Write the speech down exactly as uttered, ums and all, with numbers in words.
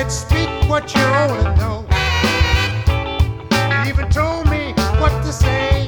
said, speak what you want to know. You even told me what to say.